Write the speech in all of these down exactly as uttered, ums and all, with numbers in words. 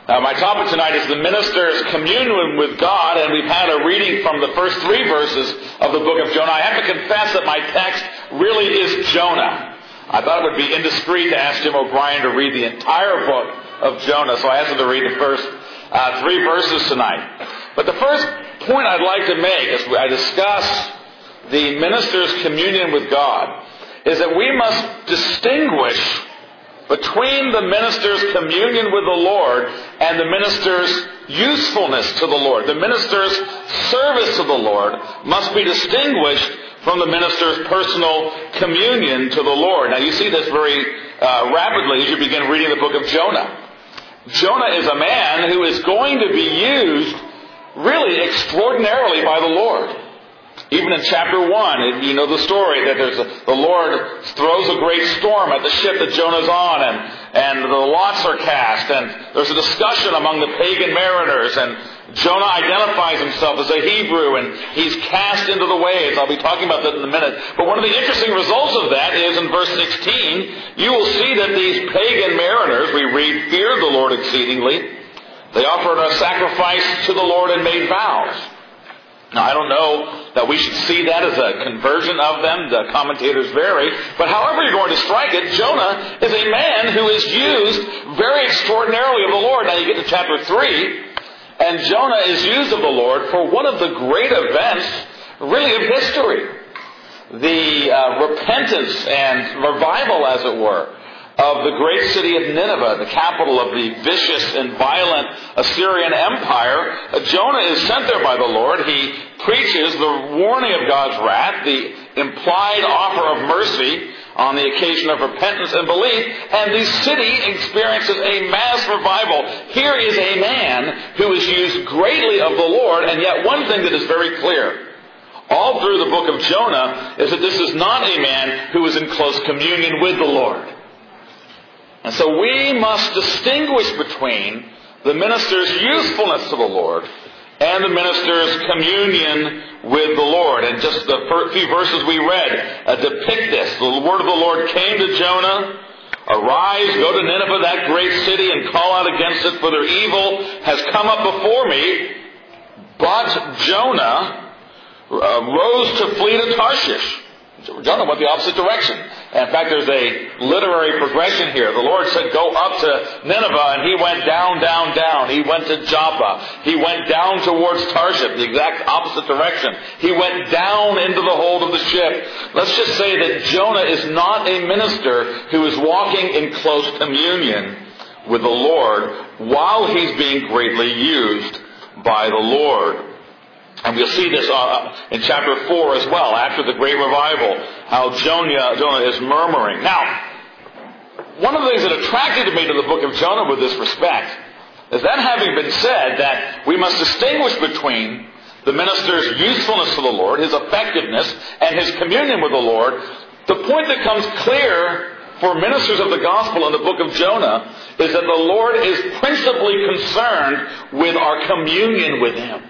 Uh, my topic tonight is the minister's communion with God, and we've had a reading from the first three verses of the book of Jonah. I have to confess that my text really is Jonah. I thought it would be indiscreet to ask Jim O'Brien to read the entire book of Jonah, so I asked him to read the first uh, three verses tonight. But the first point I'd like to make as I discuss the minister's communion with God is that we must distinguish between the minister's communion with the Lord and the minister's usefulness to the Lord. The minister's service to the Lord must be distinguished from the minister's personal communion to the Lord. Now you see this very uh, rapidly as you begin reading the book of Jonah. Jonah is a man who is going to be used really extraordinarily by the Lord. Even in chapter one, you know the story that there's a, the Lord throws a great storm at the ship that Jonah's on, and, and the lots are cast, and there's a discussion among the pagan mariners, and Jonah identifies himself as a Hebrew, and he's cast into the waves. I'll be talking about that in a minute. But one of the interesting results of that is in verse sixteen, you will see that these pagan mariners, we read, feared the Lord exceedingly. They offered a sacrifice to the Lord and made vows. Now, I don't know that we should see that as a conversion of them. The commentators vary. But however you're going to strike it, Jonah is a man who is used very extraordinarily of the Lord. Now, you get to chapter three, and Jonah is used of the Lord for one of the great events, really, of history. The uh, repentance and revival, as it were, of the great city of Nineveh, the capital of the vicious and violent Assyrian Empire. Uh, Jonah is sent there by the Lord. He preaches the warning of God's wrath, the implied offer of mercy on the occasion of repentance and belief, and the city experiences a mass revival. Here is a man who is used greatly of the Lord, and yet one thing that is very clear all through the book of Jonah is that this is not a man who is in close communion with the Lord. And so we must distinguish between the minister's usefulness to the Lord and the minister's communion with the Lord. And just the first few verses we read uh, depict this. The word of the Lord came to Jonah. Arise, go to Nineveh, that great city, and call out against it, for their evil has come up before me. But Jonah uh, rose to flee to Tarshish. Jonah went the opposite direction. In fact, there's a literary progression here. The Lord said, go up to Nineveh, and he went down, down, down. He went to Joppa. He went down towards Tarshish, the exact opposite direction. He went down into the hold of the ship. Let's just say that Jonah is not a minister who is walking in close communion with the Lord while he's being greatly used by the Lord. And we'll see this uh, in chapter four as well, after the great revival, how Jonah, Jonah is murmuring. Now, one of the things that attracted me to the book of Jonah with this respect is that having been said that we must distinguish between the minister's usefulness to the Lord, his effectiveness, and his communion with the Lord, the point that comes clear for ministers of the gospel in the book of Jonah is that the Lord is principally concerned with our communion with him.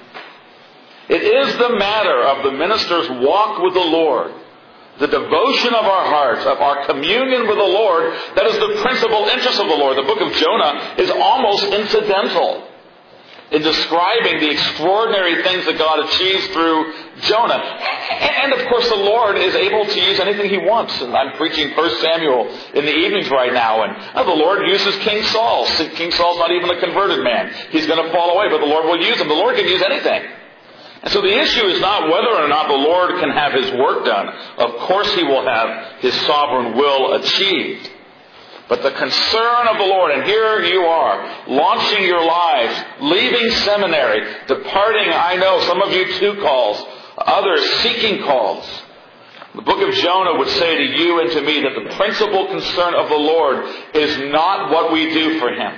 It is the matter of the minister's walk with the Lord, the devotion of our hearts, of our communion with the Lord, that is the principal interest of the Lord. The book of Jonah is almost incidental in describing the extraordinary things that God achieves through Jonah. And of course the Lord is able to use anything he wants. And I'm preaching First Samuel in the evenings right now, and oh, the Lord uses King Saul. King Saul's not even a converted man. He's going to fall away, but the Lord will use him. The Lord can use anything. And so the issue is not whether or not the Lord can have his work done. Of course he will have his sovereign will achieved. But the concern of the Lord, and here you are, launching your lives, leaving seminary, departing, I know, some of you two calls, others seeking calls. The book of Jonah would say to you and to me that the principal concern of the Lord is not what we do for him.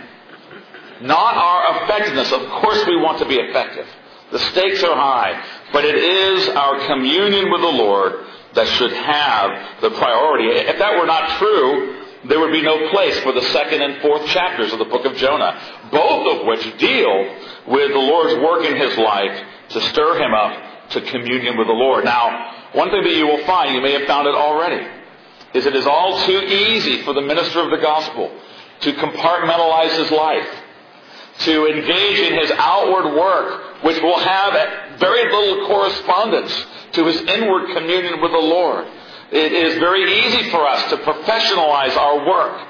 Not our effectiveness. Of course we want to be effective. The stakes are high, but it is our communion with the Lord that should have the priority. If that were not true, there would be no place for the second and fourth chapters of the book of Jonah, both of which deal with the Lord's work in his life to stir him up to communion with the Lord. Now, one thing that you will find, you may have found it already, is it is all too easy for the minister of the gospel to compartmentalize his life, to engage in his outward work, which will have very little correspondence to his inward communion with the Lord. It is very easy for us to professionalize our work.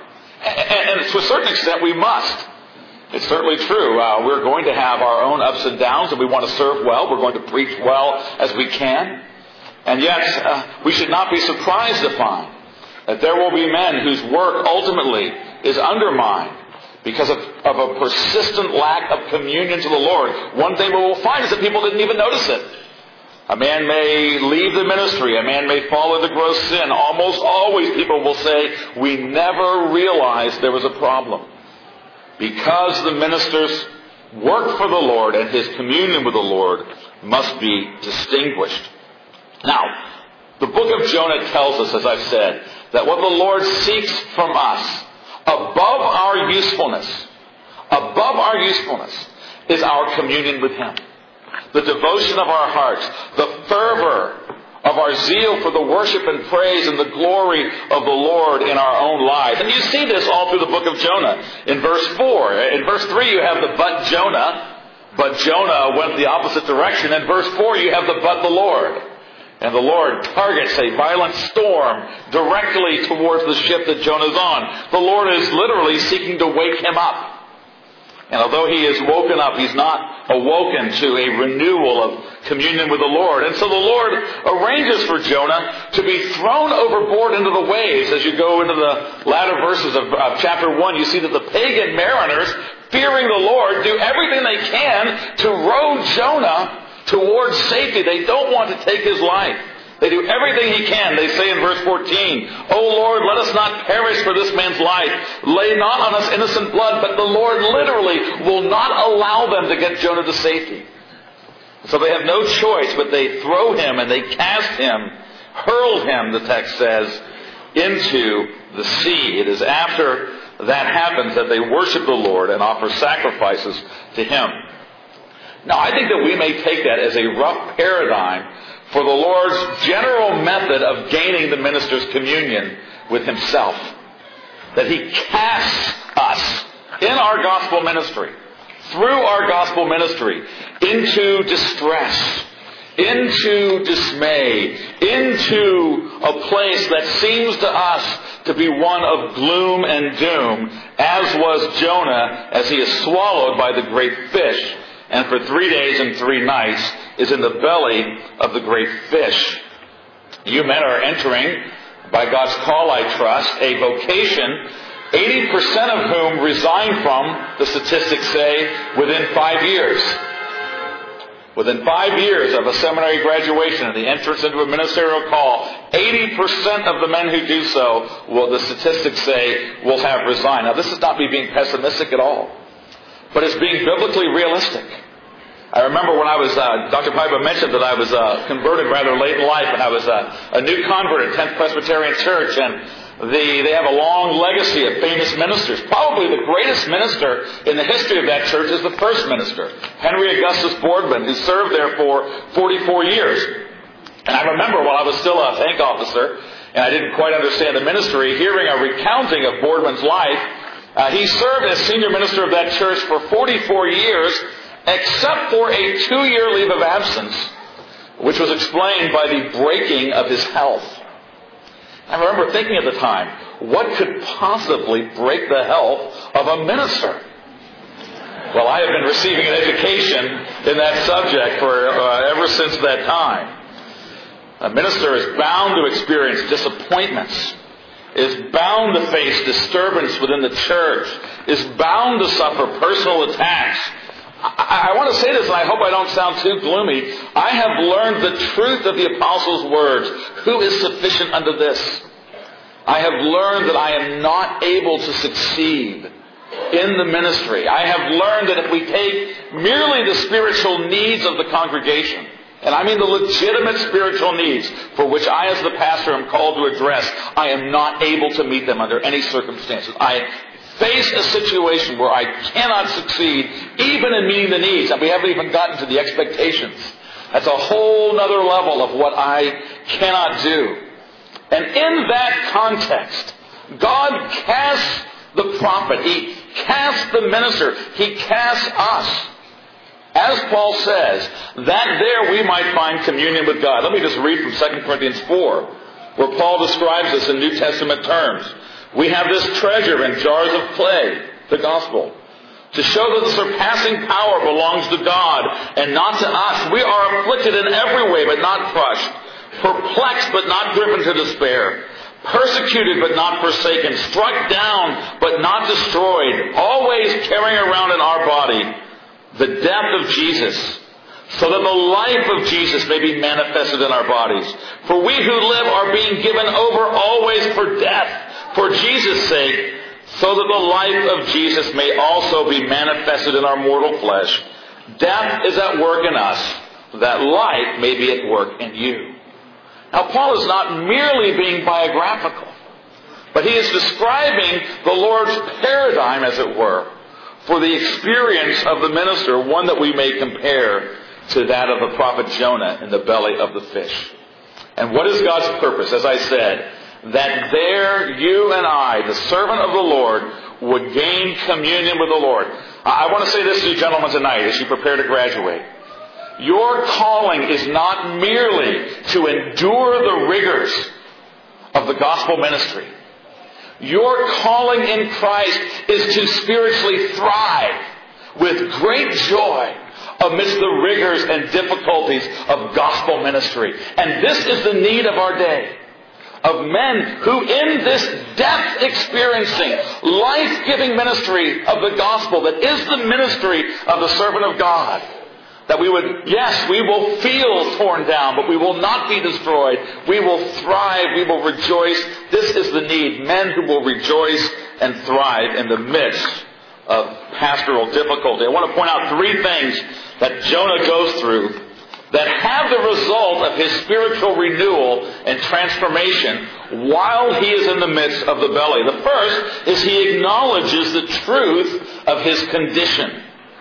And to a certain extent, we must. It's certainly true. Uh, we're going to have our own ups and downs, and we want to serve well. We're going to preach well as we can. And yet, uh, we should not be surprised to find that there will be men whose work ultimately is undermined because of, of a persistent lack of communion to the Lord. One thing we will find is that people didn't even notice it. A man may leave the ministry. A man may fall into gross sin. Almost always people will say, we never realized there was a problem. Because the minister's work for the Lord and his communion with the Lord must be distinguished. Now, the book of Jonah tells us, as I've said, that what the Lord seeks from us, above our usefulness, above our usefulness, is our communion with him. The devotion of our hearts, the fervor of our zeal for the worship and praise and the glory of the Lord in our own lives. And you see this all through the book of Jonah. In verse four, in verse three you have the but Jonah, but Jonah went the opposite direction. In verse four you have the but the Lord. And the Lord targets a violent storm directly towards the ship that Jonah's on. The Lord is literally seeking to wake him up. And although he is woken up, he's not awoken to a renewal of communion with the Lord. And so the Lord arranges for Jonah to be thrown overboard into the waves. As you go into the latter verses of, of chapter one, you see that the pagan mariners, fearing the Lord, do everything they can to row Jonah towards safety. They don't want to take his life. They do everything he can. They say in verse fourteen, O Lord, let us not perish for this man's life. Lay not on us innocent blood. But the Lord literally will not allow them to get Jonah to safety. So they have no choice, but they throw him and they cast him, hurl him, the text says, into the sea. It is after that happens that they worship the Lord and offer sacrifices to him. Now, I think that we may take that as a rough paradigm for the Lord's general method of gaining the minister's communion with himself. That he casts us in our gospel ministry, through our gospel ministry, into distress, into dismay, into a place that seems to us to be one of gloom and doom, as was Jonah as he is swallowed by the great fish, and for three days and three nights is in the belly of the great fish. You men are entering, by God's call I trust, a vocation, eighty percent of whom resign from, the statistics say, within five years. Within five years of a seminary graduation and the entrance into a ministerial call, eighty percent of the men who do so, will, the statistics say, will have resigned. Now, this is not me being pessimistic at all, but it's being biblically realistic. I remember when I was, uh, Doctor Piper mentioned that I was uh, converted rather late in life, and I was uh, a new convert at tenth Presbyterian Church, and the, they have a long legacy of famous ministers. Probably the greatest minister in the history of that church is the first minister, Henry Augustus Boardman, who served there for forty-four years. And I remember while I was still a tank officer, and I didn't quite understand the ministry, hearing a recounting of Boardman's life. Uh, he served as senior minister of that church for forty-four years, except for a two-year leave of absence, which was explained by the breaking of his health. I remember thinking at the time, what could possibly break the health of a minister? Well, I have been receiving an education in that subject for uh, ever since that time. A minister is bound to experience disappointments, is bound to face disturbance within the church, is bound to suffer personal attacks. I, I want to say this, and I hope I don't sound too gloomy. I have learned the truth of the apostles' words. Who is sufficient unto this? I have learned that I am not able to succeed in the ministry. I have learned that if we take merely the spiritual needs of the congregation, and I mean the legitimate spiritual needs for which I as the pastor am called to address, I am not able to meet them under any circumstances. I face a situation where I cannot succeed even in meeting the needs. And we haven't even gotten to the expectations. That's a whole other level of what I cannot do. And in that context, God casts the prophet. He casts the minister. He casts us. As Paul says, that there we might find communion with God. Let me just read from Second Corinthians four, where Paul describes this in New Testament terms. We have this treasure in jars of clay, the gospel, to show that the surpassing power belongs to God and not to us. We are afflicted in every way, but not crushed, perplexed, but not driven to despair, persecuted, but not forsaken, struck down, but not destroyed, always carrying around in our body the death of Jesus, so that the life of Jesus may be manifested in our bodies. For we who live are being given over always for death, for Jesus' sake, so that the life of Jesus may also be manifested in our mortal flesh. Death is at work in us, that life may be at work in you. Now, Paul is not merely being biographical, but he is describing the Lord's paradigm, as it were, for the experience of the minister, one that we may compare to that of the prophet Jonah in the belly of the fish. And what is God's purpose? As I said, that there you and I, the servant of the Lord, would gain communion with the Lord. I want to say this to you gentlemen tonight as you prepare to graduate. Your calling is not merely to endure the rigors of the gospel ministry. Your calling in Christ is to spiritually thrive with great joy amidst the rigors and difficulties of gospel ministry. And this is the need of our day. Of men who in this depth experiencing, life-giving ministry of the gospel that is the ministry of the servant of God, that we would, yes, we will feel torn down, but we will not be destroyed. We will thrive. We will rejoice. This is the need. Men who will rejoice and thrive in the midst of pastoral difficulty. I want to point out three things that Jonah goes through that have the result of his spiritual renewal and transformation while he is in the midst of the belly. The first is he acknowledges the truth of his condition.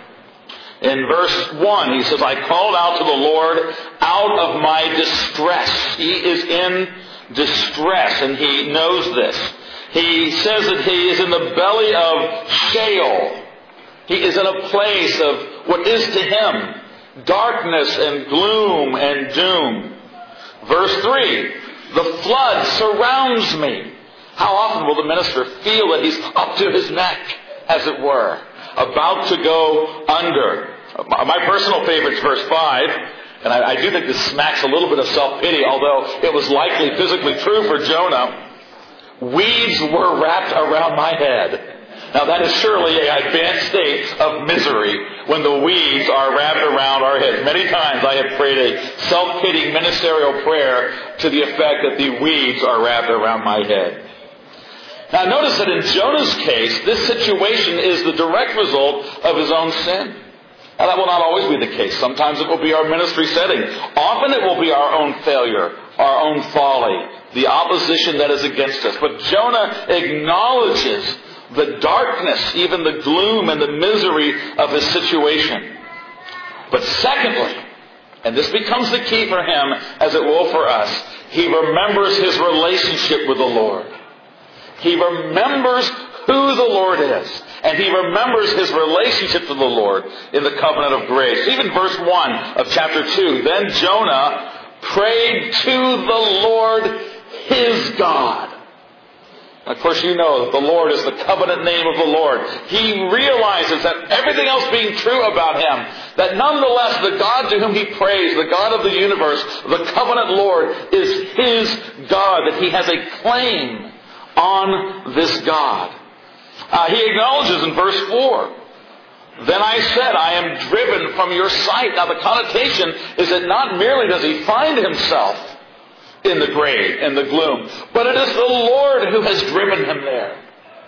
In verse one, he says, I called out to the Lord out of my distress. He is in distress, and he knows this. He says that he is in the belly of Sheol. He is in a place of what is to him darkness and gloom and doom. Verse three, the flood surrounds me. How often will the minister feel that he's up to his neck, as it were, about to go under? My personal favorite is verse five, and I, I do think this smacks a little bit of self-pity, although it was likely physically true for Jonah. Weeds were wrapped around my head. Now that is surely an advanced state of misery when the weeds are wrapped around our heads. Many times I have prayed a self-pitying ministerial prayer to the effect that the weeds are wrapped around my head. Now notice that in Jonah's case, this situation is the direct result of his own sin. Now that will not always be the case. Sometimes it will be our ministry setting. Often it will be our own failure, our own folly, the opposition that is against us. But Jonah acknowledges the darkness, even the gloom and the misery of his situation. But secondly, and this becomes the key for him as it will for us, he remembers his relationship with the Lord. He remembers who the Lord is. And he remembers his relationship to the Lord in the covenant of grace. Even verse one of chapter two. Then Jonah prayed to the Lord his God. Of course, you know that the Lord is the covenant name of the Lord. He realizes that everything else being true about him, that nonetheless the God to whom he prays, the God of the universe, the covenant Lord, is his God, that he has a claim on this God. Uh, he acknowledges in verse four, then I said, I am driven from your sight. Now the connotation is that not merely does he find himself in the grave, in the gloom, but it is the Lord who has driven him there.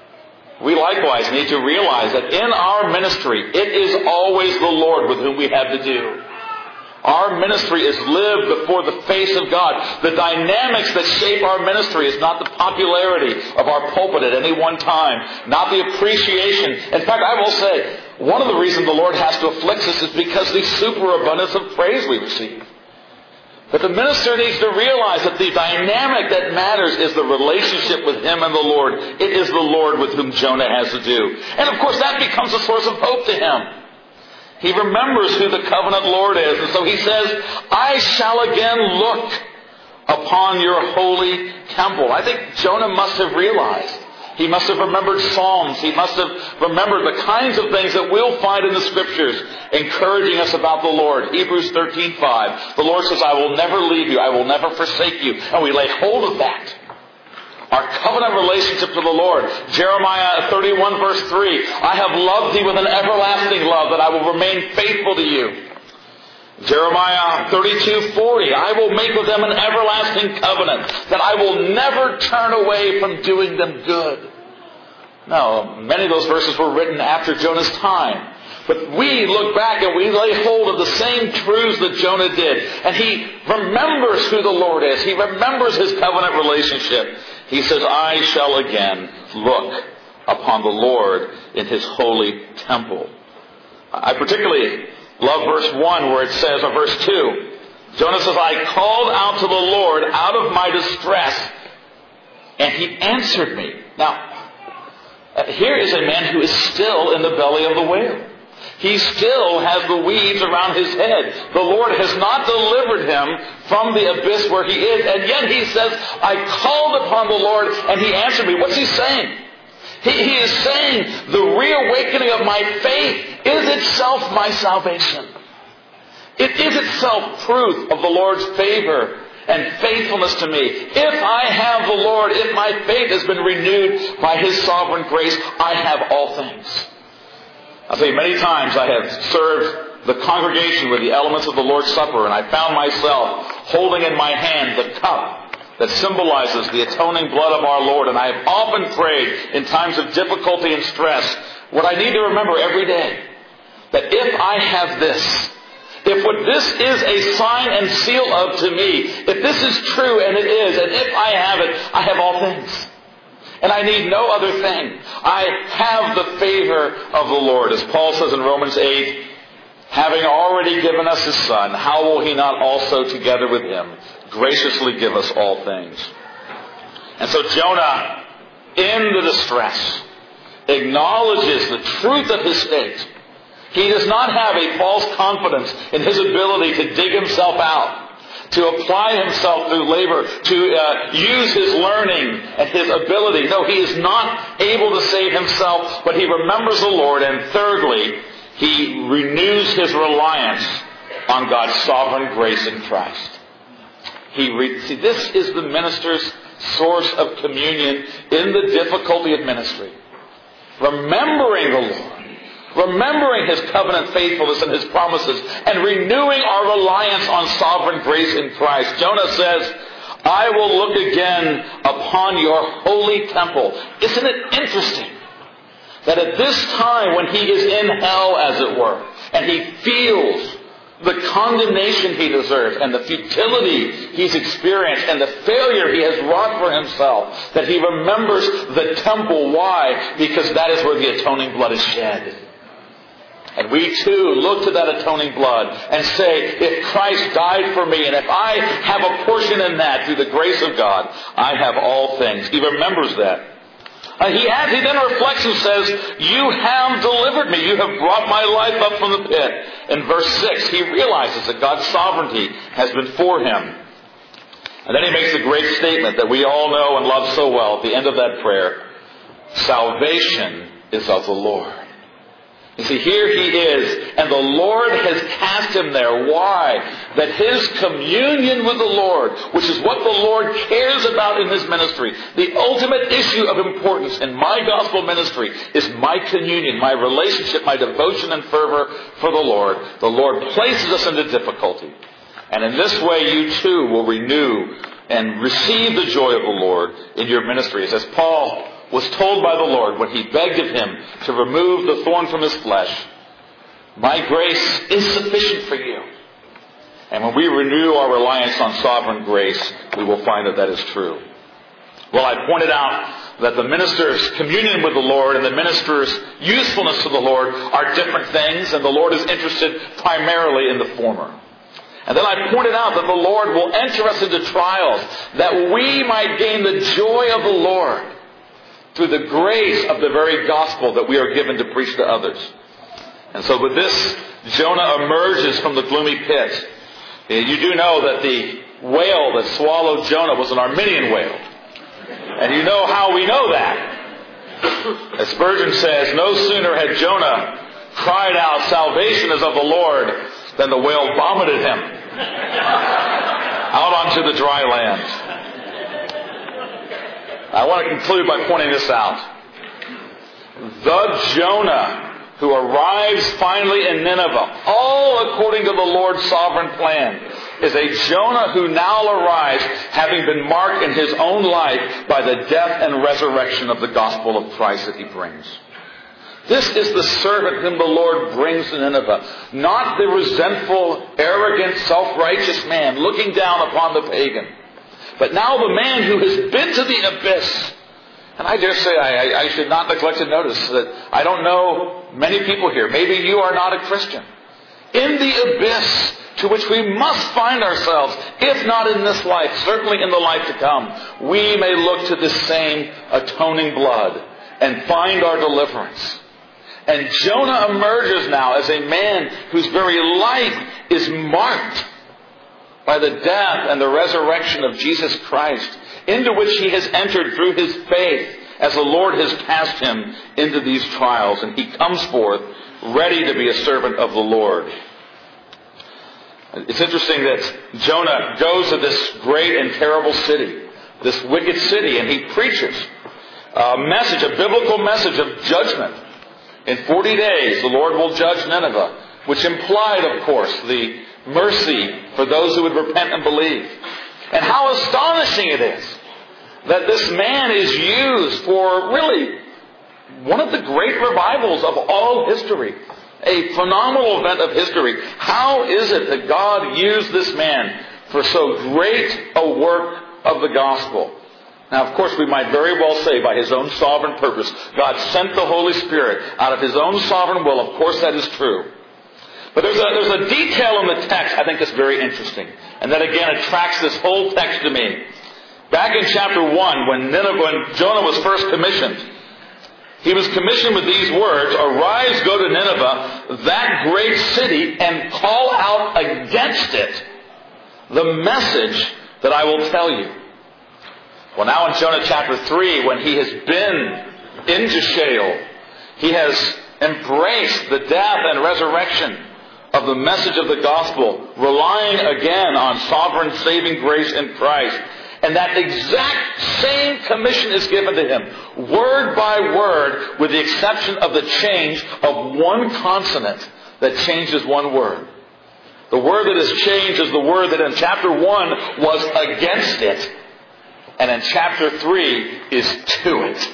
We likewise need to realize that in our ministry, it is always the Lord with whom we have to do. Our ministry is lived before the face of God. The dynamics that shape our ministry is not the popularity of our pulpit at any one time, not the appreciation. In fact, I will say, one of the reasons the Lord has to afflict us is because the superabundance of praise we receive. But the minister needs to realize that the dynamic that matters is the relationship with him and the Lord. It is the Lord with whom Jonah has to do. And of course that becomes a source of hope to him. He remembers who the covenant Lord is. And so he says, I shall again look upon your holy temple. I think Jonah must have realized. He must have remembered Psalms. He must have remembered the kinds of things that we'll find in the Scriptures encouraging us about the Lord. Hebrews thirteen five. The Lord says, I will never leave you. I will never forsake you. And we lay hold of that. Our covenant relationship to the Lord. Jeremiah thirty-one verse three. I have loved thee with an everlasting love, that I will remain faithful to you. Jeremiah thirty-two forty. I will make with them an everlasting covenant, that I will never turn away from doing them good. Now, many of those verses were written after Jonah's time. But we look back and we lay hold of the same truths that Jonah did. And he remembers who the Lord is. He remembers his covenant relationship. He says, I shall again look upon the Lord in his holy temple. I particularly love verse one where it says, or verse two, Jonah says, I called out to the Lord out of my distress, and he answered me. Now, here is a man who is still in the belly of the whale. He still has the weeds around his head. The Lord has not delivered him from the abyss where he is. And yet he says, I called upon the Lord and he answered me. What's he saying? He, he is saying the reawakening of my faith is itself my salvation. It is itself proof of the Lord's favor and faithfulness to me. If I have the Lord, if my faith has been renewed by his sovereign grace, I have all things. I'll tell you, many times I have served the congregation with the elements of the Lord's Supper, and I found myself holding in my hand the cup that symbolizes the atoning blood of our Lord. And I have often prayed in times of difficulty and stress what I need to remember every day, that if I have this, if what this is a sign and seal of to me, if this is true, and it is, and if I have it, I have all things. And I need no other thing. I have the favor of the Lord. As Paul says in Romans eight, having already given us his Son, how will he not also together with him graciously give us all things? And so Jonah, in the distress, acknowledges the truth of his state. He does not have a false confidence in his ability to dig himself out, to apply himself through labor, to uh, use his learning and his ability. No, he is not able to save himself, but he remembers the Lord. And thirdly, he renews his reliance on God's sovereign grace in Christ. He re- See, this is the minister's source of communion in the difficulty of ministry. Remembering the Lord. Remembering his covenant faithfulness and his promises, and renewing our reliance on sovereign grace in Christ. Jonah says, I will look again upon your holy temple. Isn't it interesting that at this time when he is in hell, as it were, and he feels the condemnation he deserves and the futility he's experienced and the failure he has wrought for himself, that he remembers the temple. Why? Because that is where the atoning blood is shed. And we too look to that atoning blood and say, if Christ died for me, and if I have a portion in that through the grace of God, I have all things. He remembers that. Uh, he adds, he then reflects and says, you have delivered me. You have brought my life up from the pit. In verse six, he realizes that God's sovereignty has been for him. And then he makes a great statement that we all know and love so well at the end of that prayer. Salvation is of the Lord. You see, here he is, and the Lord has cast him there. Why? That his communion with the Lord, which is what the Lord cares about in his ministry, the ultimate issue of importance in my gospel ministry is my communion, my relationship, my devotion and fervor for the Lord. The Lord places us into difficulty. And in this way, you too will renew and receive the joy of the Lord in your ministries. As Paul was told by the Lord when he begged of him to remove the thorn from his flesh, my grace is sufficient for you. And when we renew our reliance on sovereign grace, we will find that that is true. Well, I pointed out that the minister's communion with the Lord and the minister's usefulness to the Lord are different things, and the Lord is interested primarily in the former. And then I pointed out that the Lord will enter us into trials that we might gain the joy of the Lord through the grace of the very gospel that we are given to preach to others. And so with this, Jonah emerges from the gloomy pit. You do know that the whale that swallowed Jonah was an Arminian whale. And you know how we know that. As Spurgeon says, no sooner had Jonah cried out, "Salvation is of the Lord," than the whale vomited him out onto the dry land. I want to conclude by pointing this out. The Jonah who arrives finally in Nineveh, all according to the Lord's sovereign plan, is a Jonah who now arrives having been marked in his own life by the death and resurrection of the gospel of Christ that he brings. This is the servant whom the Lord brings to Nineveh, not the resentful, arrogant, self-righteous man looking down upon the pagan, but now the man who has been to the abyss. And I dare say I, I should not neglect to notice that I don't know many people here. Maybe you are not a Christian. In the abyss to which we must find ourselves, if not in this life, certainly in the life to come, we may look to this same atoning blood and find our deliverance. And Jonah emerges now as a man whose very life is marked by the death and the resurrection of Jesus Christ, into which he has entered through his faith as the Lord has cast him into these trials. And he comes forth ready to be a servant of the Lord. It's interesting that Jonah goes to this great and terrible city, this wicked city, and he preaches a message, a biblical message of judgment. In forty days, the Lord will judge Nineveh, which implied, of course, the mercy for those who would repent and believe. And how astonishing it is that this man is used for really one of the great revivals of all history. A phenomenal event of history. How is it that God used this man for so great a work of the gospel? Now, of course, we might very well say by His own sovereign purpose, God sent the Holy Spirit out of His own sovereign will. Of course, that is true. But there's a, there's a detail in the text I think that's very interesting. And that again attracts this whole text to me. Back in chapter one, when, Nineveh, when Jonah was first commissioned, he was commissioned with these words, "Arise, go to Nineveh, that great city, and call out against it the message that I will tell you." Well, now in Jonah chapter three, when he has been into Sheol, he has embraced the death and resurrection of the message of the gospel, relying again on sovereign saving grace in Christ. And that exact same commission is given to him, word by word, with the exception of the change of one consonant that changes one word. The word that is changed is the word that in chapter one was against it, and in chapter three is to it.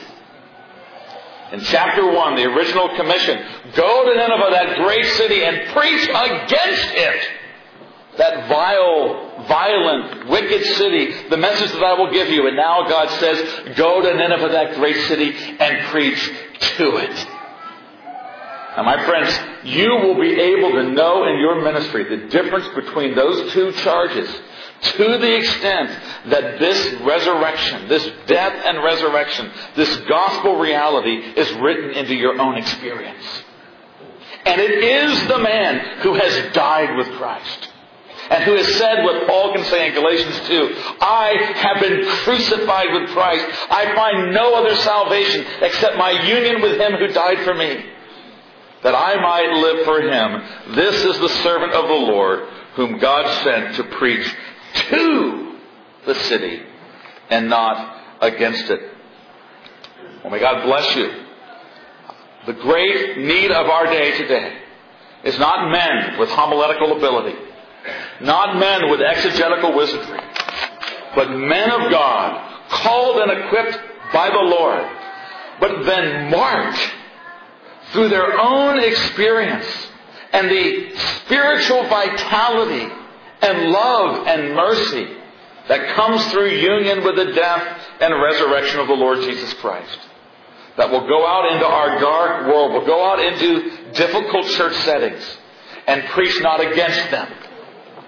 In chapter one, the original commission, go to Nineveh, that great city, and preach against it. That vile, violent, wicked city, the message that I will give you. And now God says, go to Nineveh, that great city, and preach to it. Now, my friends, you will be able to know in your ministry the difference between those two charges to the extent that this resurrection, this death and resurrection, this gospel reality is written into your own experience. And it is the man who has died with Christ. And who has said what Paul can say in Galatians two, I have been crucified with Christ. I find no other salvation except my union with Him who died for me, that I might live for Him. This is the servant of the Lord whom God sent to preach to the city and not against it. Well, may God bless you. The great need of our day today is not men with homiletical ability, not men with exegetical wizardry, but men of God, called and equipped by the Lord, but then marked through their own experience and the spiritual vitality and love and mercy that comes through union with the death and resurrection of the Lord Jesus Christ. That will go out into our dark world, will go out into difficult church settings and preach not against them,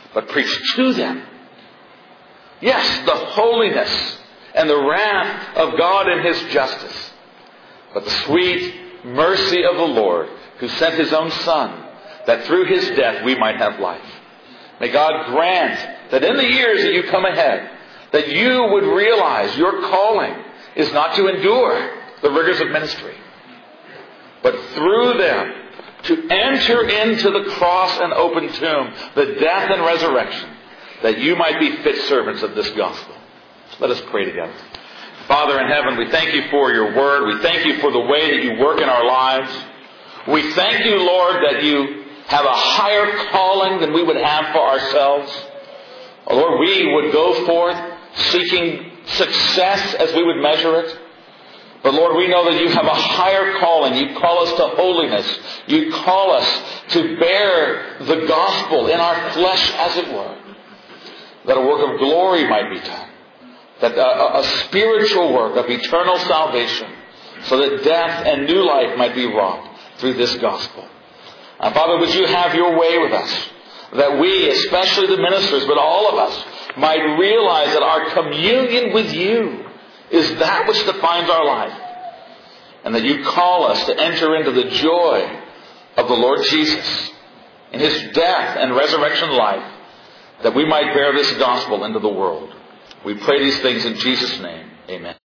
but preach to them. Yes, the holiness and the wrath of God and His justice, but the sweet mercy of the Lord, who sent His own Son, that through His death we might have life. May God grant that in the years that you come ahead, that you would realize your calling is not to endure the rigors of ministry, but through them to enter into the cross and open tomb, the death and resurrection, that you might be fit servants of this gospel. Let us pray together. Father in heaven, we thank you for your word. We thank you for the way that you work in our lives. We thank you, Lord, that you have a higher calling than we would have for ourselves. Oh, Lord, we would go forth seeking success as we would measure it. But Lord, we know that you have a higher calling. You call us to holiness. You call us to bear the gospel in our flesh, as it were, that a work of glory might be done, that a, a spiritual work of eternal salvation, so that death and new life might be wrought through this gospel. And Father, would you have your way with us, that we, especially the ministers, but all of us, might realize that our communion with you is that which defines our life, and that you call us to enter into the joy of the Lord Jesus in His death and resurrection life, that we might bear this gospel into the world. We pray these things in Jesus' name. Amen.